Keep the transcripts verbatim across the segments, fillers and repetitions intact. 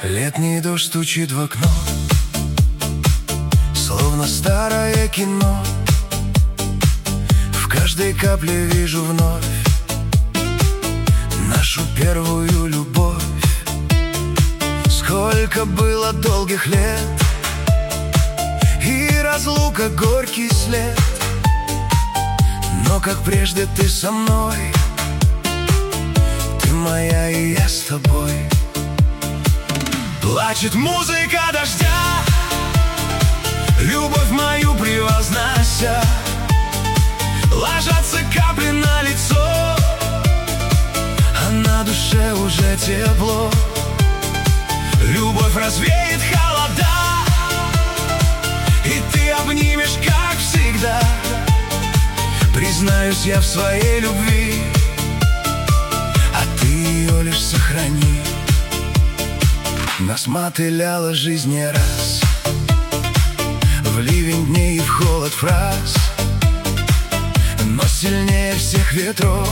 Летний дождь стучит в окно, словно старое кино. В каждой капле вижу вновь нашу первую любовь. Сколько было долгих лет, и разлука горький след. Но как прежде ты со мной, ты моя и я с тобой. Плачет музыка дождя, любовь мою превознося. Ложатся капли на лицо, а на душе уже тепло. Любовь развеет холода, и ты обнимешь, как всегда. Признаюсь я в своей любви, а ты ее лишь сохрани. Нас мотыляла жизнь не раз, в ливень дней и в холод фраз. Но сильнее всех ветров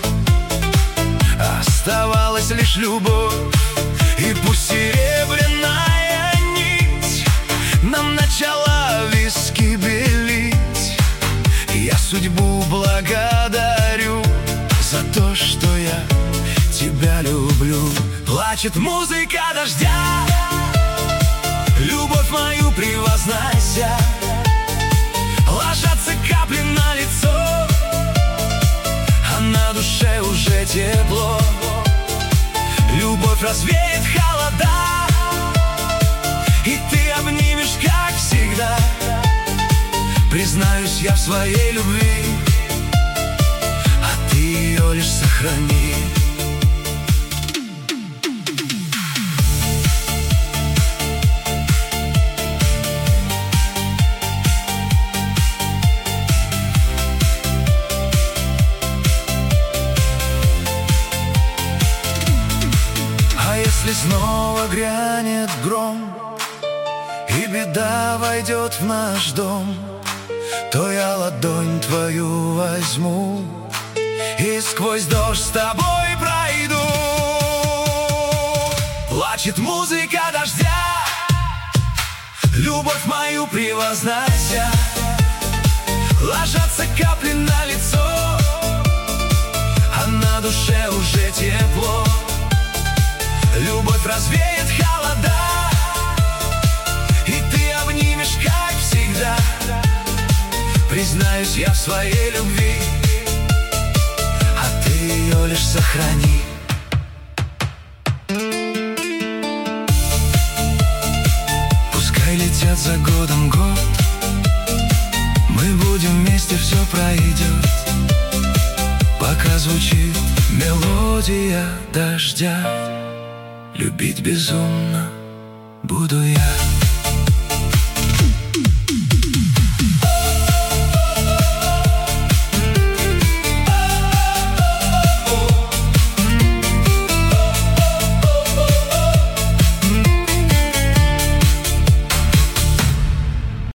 оставалась лишь любовь. И пусть серебряная нить нам начала виски белить, я судьбу благодарю за то, что я тебя люблю. Плачет музыка дождя, любовь мою превознося. Ложатся капли на лицо, а на душе уже тепло. Любовь развеет холода, и ты обнимешь, как всегда. Признаюсь я в своей любви, а ты ее лишь сохрани. Если снова грянет гром, и беда войдет в наш дом, то я ладонь твою возьму и сквозь дождь с тобой пройду. Плачет музыка дождя, любовь мою превознося. Ложатся капли на лицо, а на душе уже тепло. Любовь развеет холода, и ты обнимешь, как всегда. Признаюсь я в своей любви, а ты ее лишь сохрани. Пускай летят за годом год, мы будем вместе, все пройдет. Пока звучит мелодия дождя, любить безумно буду я.